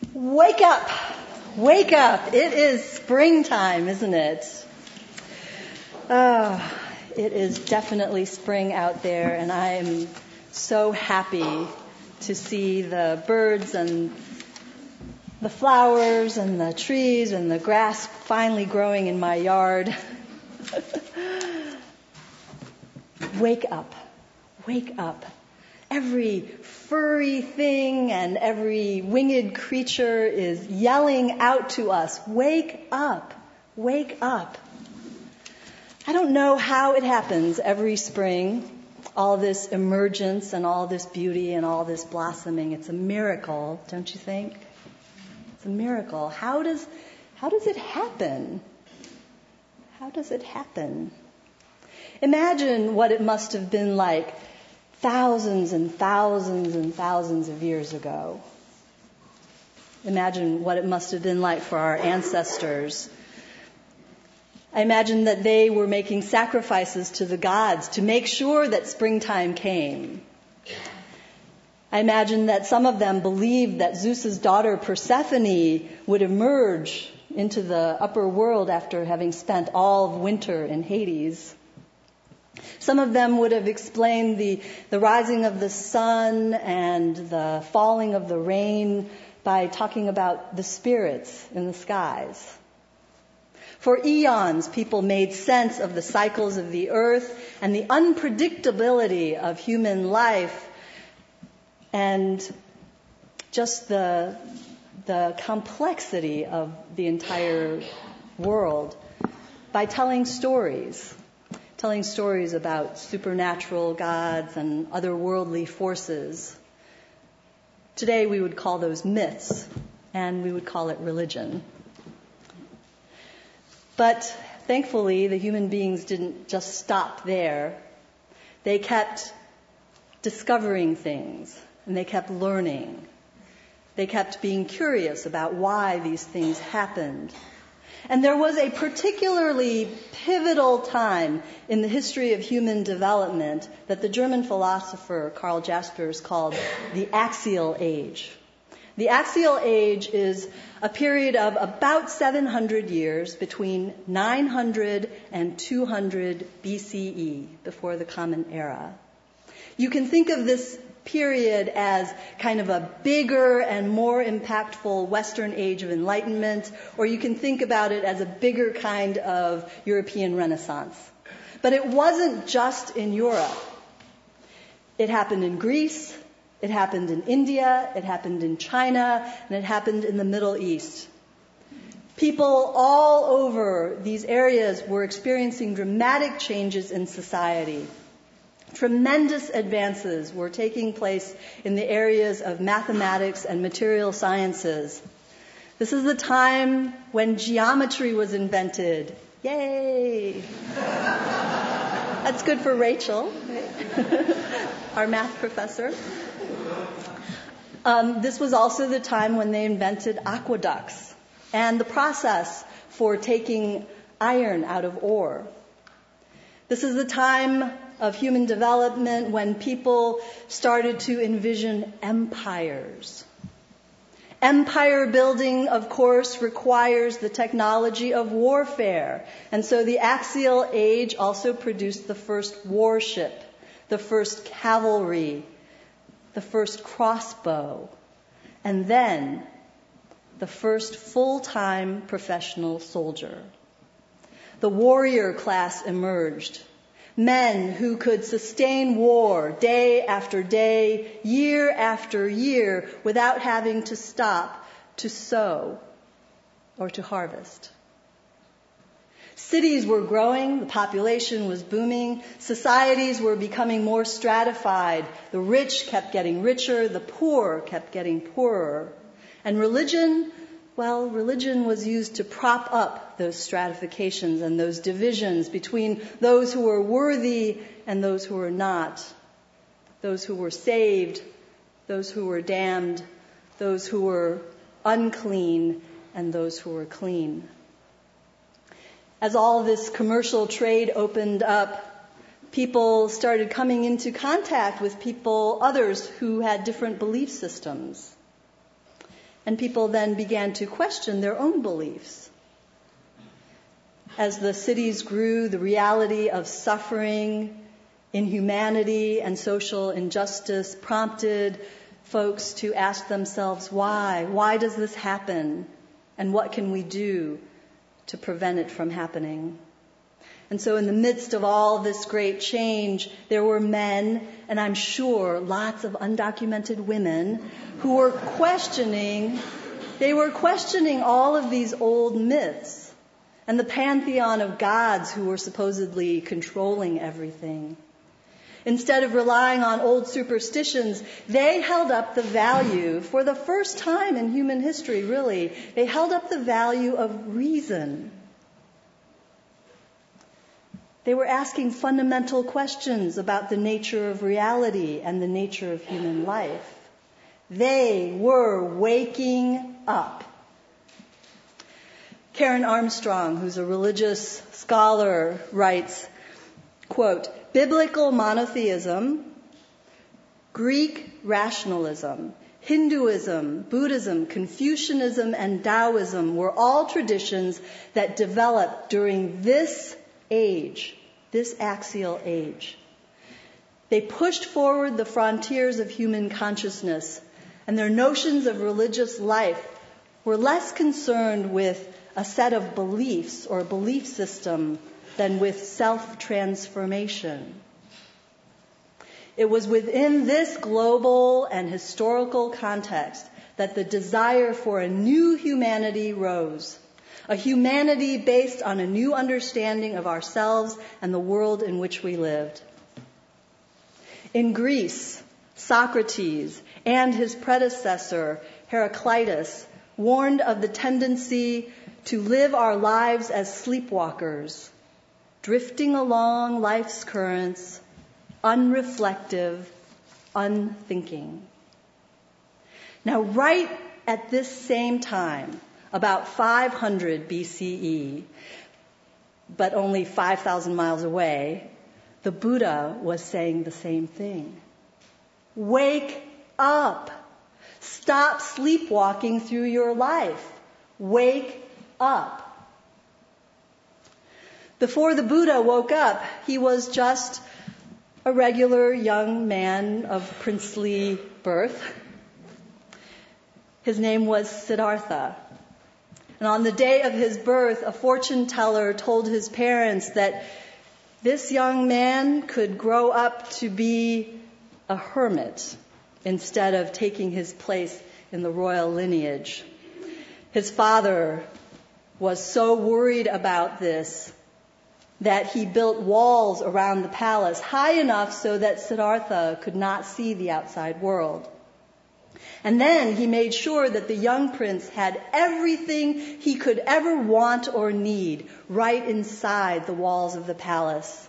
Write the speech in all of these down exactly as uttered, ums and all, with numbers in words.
Wake up! Wake up! It is springtime, isn't it? Oh, it is definitely spring out there, and I am so happy to see the birds and the flowers and the trees and the grass finally growing in my yard. Wake up. Wake up. Every furry thing and every winged creature is yelling out to us, wake up, wake up. I don't know how it happens every spring, all this emergence and all this beauty and all this blossoming. It's a miracle, don't you think? It's a miracle. How does, how does it happen? How does it happen? Imagine what it must have been like thousands and thousands and thousands of years ago. Imagine what it must have been like for our ancestors. I imagine that they were making sacrifices to the gods to make sure that springtime came. I imagine that some of them believed that Zeus's daughter Persephone would emerge into the upper world after having spent all of winter in Hades. Some of them would have explained the, the rising of the sun and the falling of the rain by talking about the spirits in the skies. For eons, people made sense of the cycles of the earth and the unpredictability of human life and just the, the complexity of the entire world by telling stories. Telling stories about supernatural gods and otherworldly forces. Today we would call those myths, and we would call it religion. But thankfully, the human beings didn't just stop there. They kept discovering things, and they kept learning. They kept being curious about why these things happened. And there was a particularly pivotal time in the history of human development that the German philosopher Karl Jaspers called the Axial Age. The Axial Age is a period of about seven hundred years between nine hundred and two hundred B C E, before the Common Era. You can think of this period as kind of a bigger and more impactful Western age of enlightenment, or you can think about it as a bigger kind of European Renaissance. But it wasn't just in Europe. It happened in Greece, it happened in India, it happened in China, and it happened in the Middle East. People all over these areas were experiencing dramatic changes in society. Tremendous advances were taking place in the areas of mathematics and material sciences. This is the time when geometry was invented. Yay! That's good for Rachel, right? Our math professor. Um, this was also the time when they invented aqueducts and the process for taking iron out of ore. This is the time of human development when people started to envision empires. Empire building, of course, requires the technology of warfare. And so the Axial Age also produced the first warship, the first cavalry, the first crossbow, and then the first full-time professional soldier. The warrior class emerged. Men who could sustain war day after day, year after year, without having to stop to sow or to harvest. Cities were growing, the population was booming, societies were becoming more stratified. The rich kept getting richer, the poor kept getting poorer. And religion, well, religion was used to prop up those stratifications and those divisions between those who were worthy and those who were not, those who were saved, those who were damned, those who were unclean, and those who were clean. As all this commercial trade opened up, people started coming into contact with people, others who had different belief systems. And people then began to question their own beliefs. As the cities grew, the reality of suffering, inhumanity, and social injustice prompted folks to ask themselves, why? Why does this happen? And what can we do to prevent it from happening? And so in the midst of all this great change, there were men, and I'm sure lots of undocumented women, who were questioning, they were questioning all of these old myths and the pantheon of gods who were supposedly controlling everything. Instead of relying on old superstitions, they held up the value, for the first time in human history, really, they held up the value of reason. They were asking fundamental questions about the nature of reality and the nature of human life. They were waking up. Karen Armstrong, who's a religious scholar, writes, quote, "Biblical monotheism, Greek rationalism, Hinduism, Buddhism, Confucianism, and Taoism were all traditions that developed during this age, this axial age. They pushed forward the frontiers of human consciousness, and their notions of religious life were less concerned with a set of beliefs or a belief system than with self-transformation. It was within this global and historical context that the desire for a new humanity rose, a humanity based on a new understanding of ourselves and the world in which we lived. In Greece, Socrates and his predecessor, Heraclitus, warned of the tendency to live our lives as sleepwalkers, drifting along life's currents, unreflective, unthinking. Now, right at this same time, about five hundred B C E, but only five thousand miles away, the Buddha was saying the same thing. Wake up. Stop sleepwalking through your life. Wake up. Before the Buddha woke up, he was just a regular young man of princely birth. His name was Siddhartha. And on the day of his birth, a fortune teller told his parents that this young man could grow up to be a hermit instead of taking his place in the royal lineage. His father was so worried about this that he built walls around the palace high enough so that Siddhartha could not see the outside world. And then he made sure that the young prince had everything he could ever want or need right inside the walls of the palace.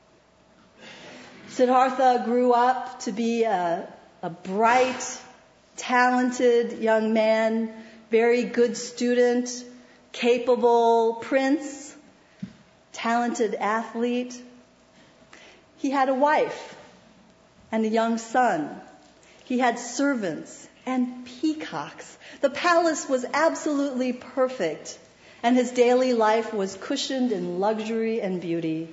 Siddhartha grew up to be a, a bright, talented young man, very good student, capable prince, talented athlete. He had a wife and a young son. He had servants and peacocks. The palace was absolutely perfect, and his daily life was cushioned in luxury and beauty.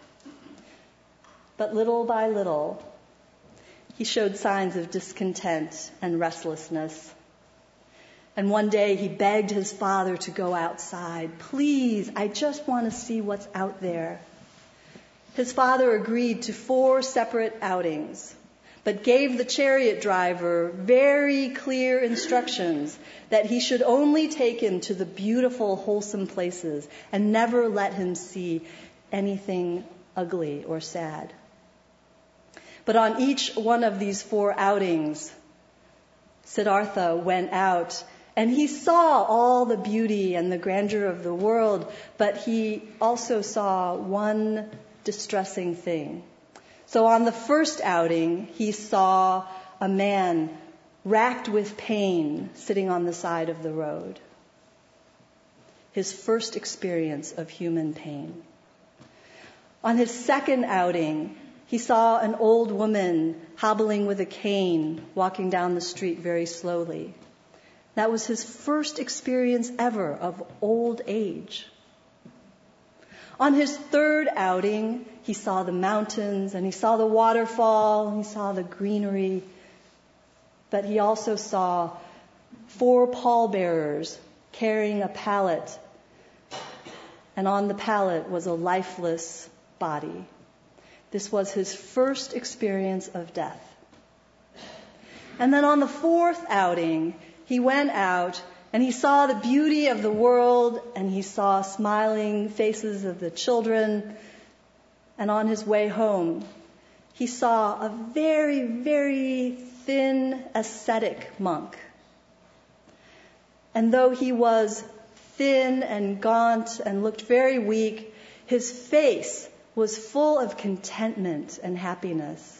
But little by little, he showed signs of discontent and restlessness. And one day he begged his father to go outside. Please, I just want to see what's out there. His father agreed to four separate outings, but gave the chariot driver very clear instructions that he should only take him to the beautiful, wholesome places and never let him see anything ugly or sad. But on each one of these four outings, Siddhartha went out and he saw all the beauty and the grandeur of the world, but he also saw one distressing thing. So on the first outing, he saw a man racked with pain sitting on the side of the road. His first experience of human pain. On his second outing, he saw an old woman hobbling with a cane, walking down the street very slowly. That was his first experience ever of old age. On his third outing, he saw the mountains and he saw the waterfall and he saw the greenery. But he also saw four pallbearers carrying a pallet. And on the pallet was a lifeless body. This was his first experience of death. And then on the fourth outing, he went out and he saw the beauty of the world and he saw smiling faces of the children. And on his way home, he saw a very, very thin ascetic monk. And though he was thin and gaunt and looked very weak, his face was full of contentment and happiness.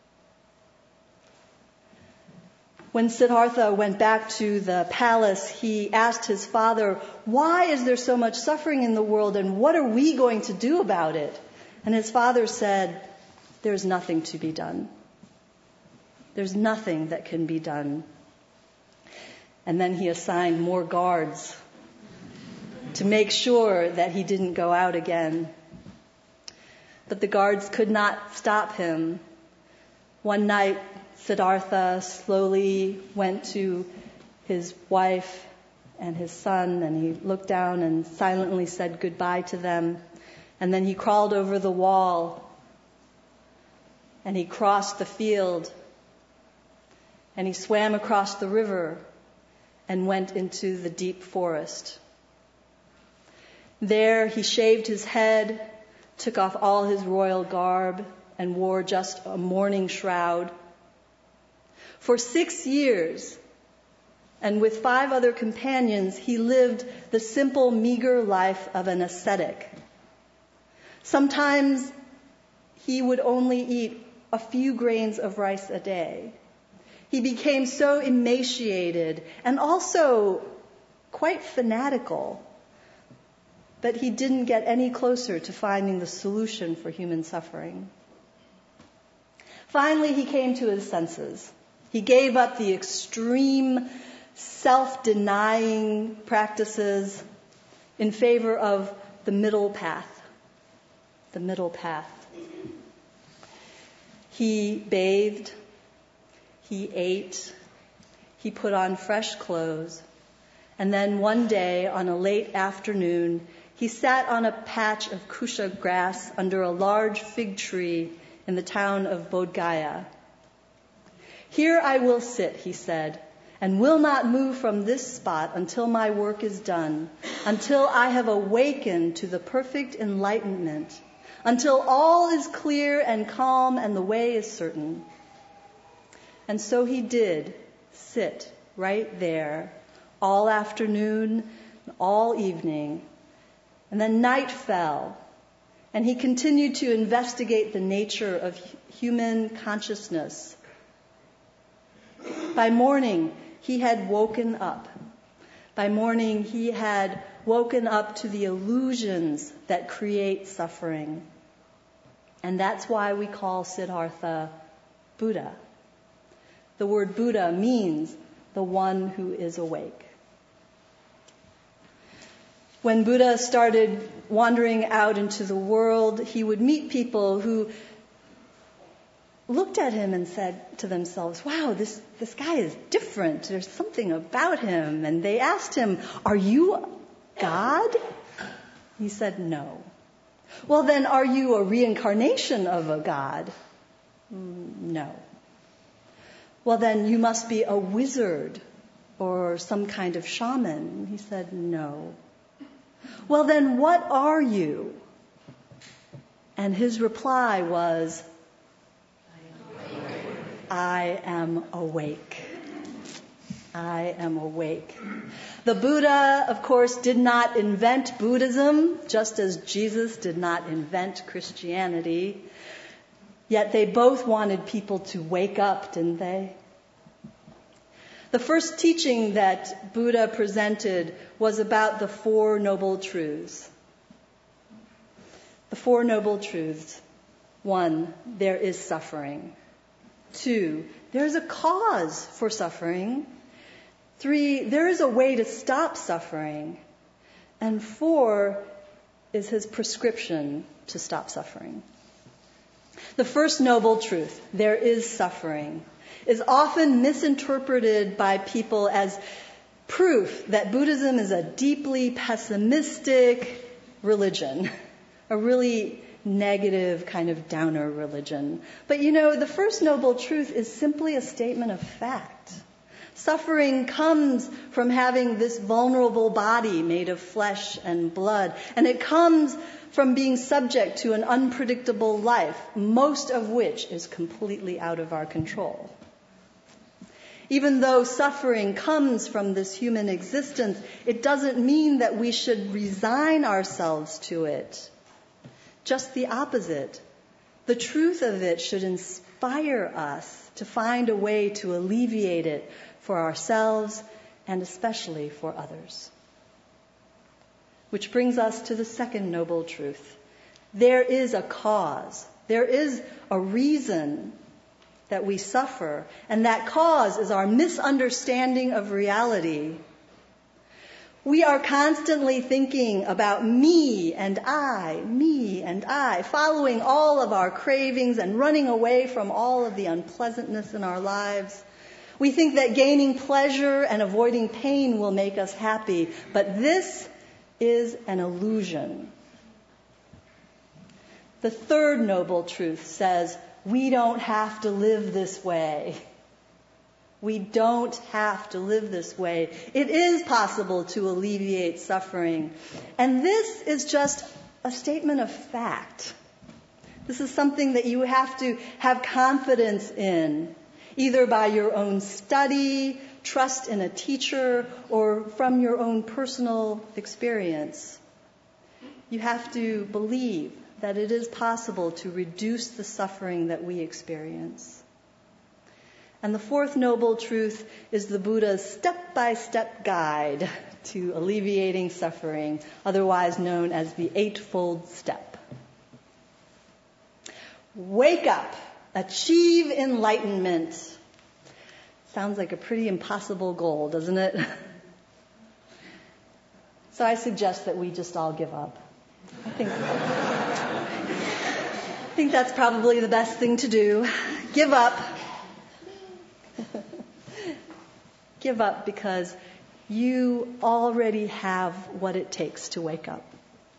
When Siddhartha went back to the palace, he asked his father, "Why is there so much suffering in the world and what are we going to do about it?" And his father said, "There's nothing to be done. There's nothing that can be done." And then he assigned more guards to make sure that he didn't go out again. But the guards could not stop him. One night, Siddhartha slowly went to his wife and his son, and he looked down and silently said goodbye to them. And then he crawled over the wall, and he crossed the field, and he swam across the river and went into the deep forest. There he shaved his head, took off all his royal garb, and wore just a mourning shroud. For six years, and with five other companions, he lived the simple, meager life of an ascetic. Sometimes he would only eat a few grains of rice a day. He became so emaciated and also quite fanatical that he didn't get any closer to finding the solution for human suffering. Finally, he came to his senses. He gave up the extreme self-denying practices in favor of the middle path. The middle path. He bathed, he ate, he put on fresh clothes, and then one day on a late afternoon, he sat on a patch of kusha grass under a large fig tree in the town of Bodh Gaya. "Here I will sit," he said, "and will not move from this spot until my work is done, until I have awakened to the perfect enlightenment, until all is clear and calm and the way is certain." And so he did sit right there all afternoon, all evening. And then night fell, and he continued to investigate the nature of human consciousness. By morning, he had woken up. By morning, he had woken up to the illusions that create suffering. And that's why we call Siddhartha Buddha. The word Buddha means the one who is awake. When Buddha started wandering out into the world, he would meet people who looked at him and said to themselves, "Wow, this, this guy is different. There's something about him." And they asked him, "Are you God?" He said, "No." "Well, then, are you a reincarnation of a god?" "Mm, no." "Well, then, you must be a wizard or some kind of shaman." He said, "No." "Well, then, what are you?" And his reply was, "I am awake. I am awake." The Buddha, of course, did not invent Buddhism, just as Jesus did not invent Christianity. Yet they both wanted people to wake up, didn't they? The first teaching that Buddha presented was about the Four Noble Truths. The Four Noble Truths. One, there is suffering. Two, there is a cause for suffering. Three, there is a way to stop suffering. And four is his prescription to stop suffering. The first noble truth, there is suffering, is often misinterpreted by people as proof that Buddhism is a deeply pessimistic religion, a really negative kind of downer religion. But you know, the first noble truth is simply a statement of fact. Suffering comes from having this vulnerable body made of flesh and blood, and it comes from being subject to an unpredictable life, most of which is completely out of our control. Even though suffering comes from this human existence, it doesn't mean that we should resign ourselves to it. Just the opposite. The truth of it should inspire us to find a way to alleviate it for ourselves and especially for others. Which brings us to the second noble truth. There is a cause. There is a reason that we suffer, and that cause is our misunderstanding of reality. We are constantly thinking about me and I, me and I, following all of our cravings and running away from all of the unpleasantness in our lives. We think that gaining pleasure and avoiding pain will make us happy, but this is an illusion. The third noble truth says, we don't have to live this way. We don't have to live this way. It is possible to alleviate suffering. And this is just a statement of fact. This is something that you have to have confidence in, either by your own study, trust in a teacher, or from your own personal experience. You have to believe that it is possible to reduce the suffering that we experience. And the fourth noble truth is the Buddha's step-by-step guide to alleviating suffering, otherwise known as the Eightfold Step. Wake up! Achieve enlightenment! Sounds like a pretty impossible goal, doesn't it? So I suggest that we just all give up. I think, I think that's probably the best thing to do. Give up. Give up because you already have what it takes to wake up.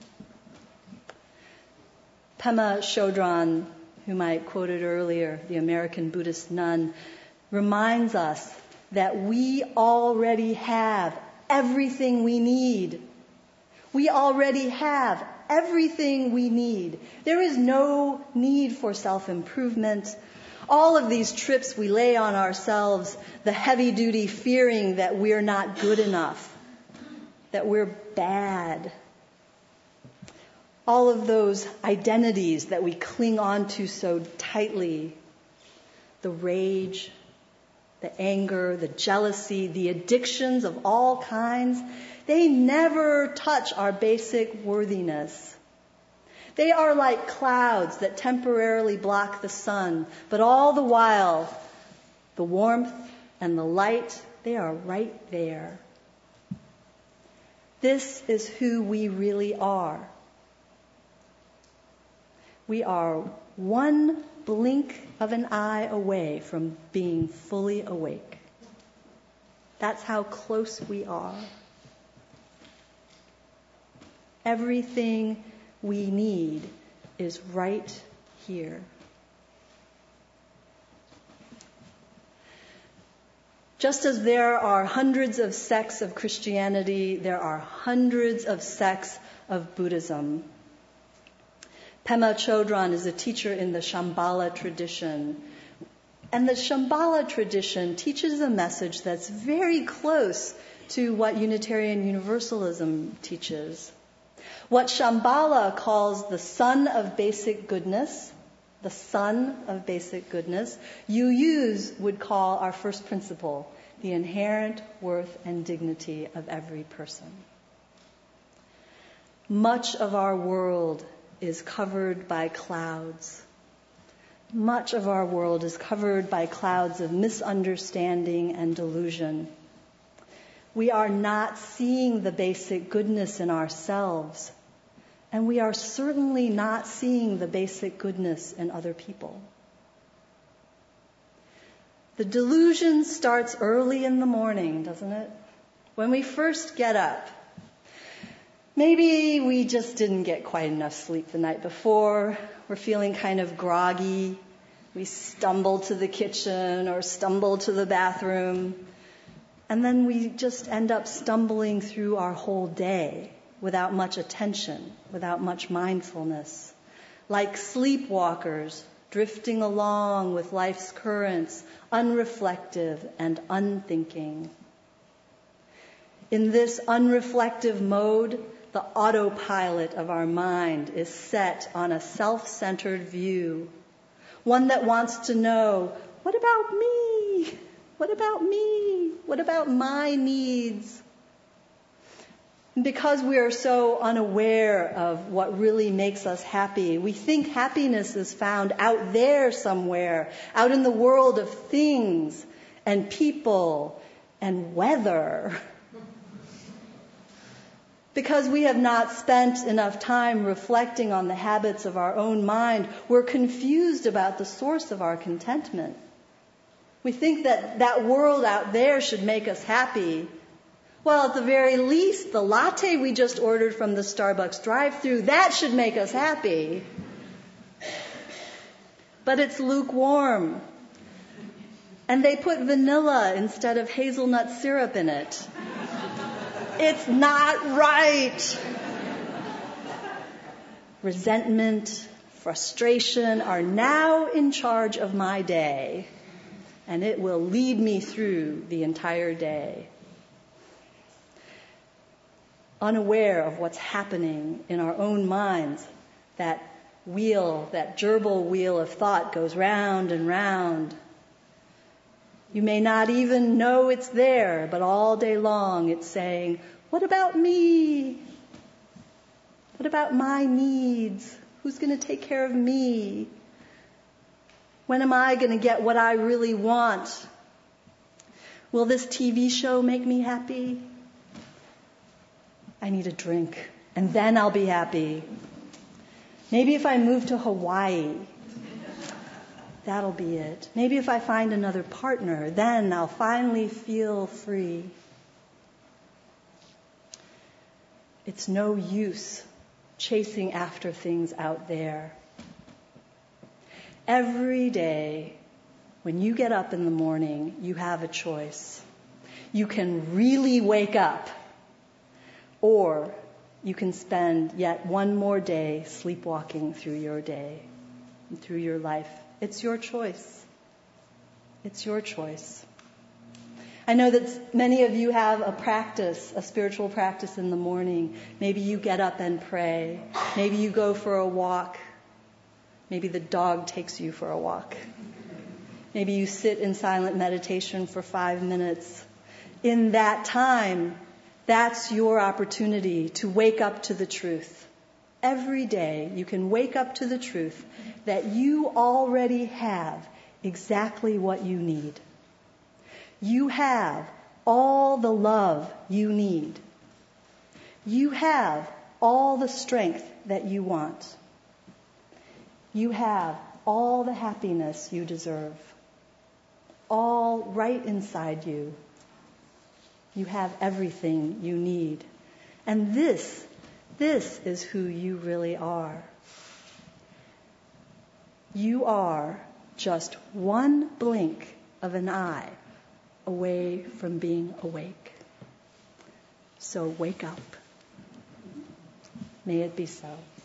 Pema Chodron, whom I quoted earlier, the American Buddhist nun, reminds us that we already have everything we need. We already have everything we need. There is no need for self-improvement. All of these trips we lay on ourselves, the heavy-duty fearing that we're not good enough, that we're bad. All of those identities that we cling on to so tightly, the rage, the anger, the jealousy, the addictions of all kinds, they never touch our basic worthiness. They are like clouds that temporarily block the sun, but all the while, the warmth and the light, they are right there. This is who we really are. We are one blink of an eye away from being fully awake. That's how close we are. Everything we need is right here. Just as there are hundreds of sects of Christianity, there are hundreds of sects of Buddhism. Pema Chodron is a teacher in the Shambhala tradition. And the Shambhala tradition teaches a message that's very close to what Unitarian Universalism teaches. What Shambhala calls the sun of basic goodness, the sun of basic goodness, U Us would call our first principle, the inherent worth and dignity of every person. Much of our world is covered by clouds. Much of our world is covered by clouds of misunderstanding and delusion. We are not seeing the basic goodness in ourselves, and we are certainly not seeing the basic goodness in other people. The delusion starts early in the morning, doesn't it? When we first get up. Maybe we just didn't get quite enough sleep the night before. We're feeling kind of groggy. We stumble to the kitchen or stumble to the bathroom. And then we just end up stumbling through our whole day without much attention, without much mindfulness. Like sleepwalkers, drifting along with life's currents, unreflective and unthinking. In this unreflective mode, the autopilot of our mind is set on a self-centered view, one that wants to know, what about me? What about me? What about my needs? And because we are so unaware of what really makes us happy, we think happiness is found out there somewhere, out in the world of things and people and weather. Because we have not spent enough time reflecting on the habits of our own mind, we're confused about the source of our contentment. We think that that world out there should make us happy. Well, at the very least, the latte we just ordered from the Starbucks drive-thru, that should make us happy. But it's lukewarm. And they put vanilla instead of hazelnut syrup in it. It's not right. Resentment, frustration are now in charge of my day, and it will lead me through the entire day. Unaware of what's happening in our own minds, that wheel, that gerbil wheel of thought goes round and round. You may not even know it's there, but all day long it's saying, what about me? What about my needs? Who's going to take care of me? When am I going to get what I really want? Will this T V show make me happy? I need a drink, and then I'll be happy. Maybe if I move to Hawaii, that'll be it. Maybe if I find another partner, then I'll finally feel free. It's no use chasing after things out there. Every day, when you get up in the morning, you have a choice. You can really wake up, or you can spend yet one more day sleepwalking through your day and through your life. It's your choice. It's your choice. I know that many of you have a practice, a spiritual practice in the morning. Maybe you get up and pray. Maybe you go for a walk. Maybe the dog takes you for a walk. Maybe you sit in silent meditation for five minutes. In that time, that's your opportunity to wake up to the truth. Every day you can wake up to the truth that you already have exactly what you need. You have all the love you need. You have all the strength that you want. You have all the happiness you deserve. All right inside you. You have everything you need. And this, this is who you really are. You are just one blink of an eye away from being awake. So wake up. May it be so.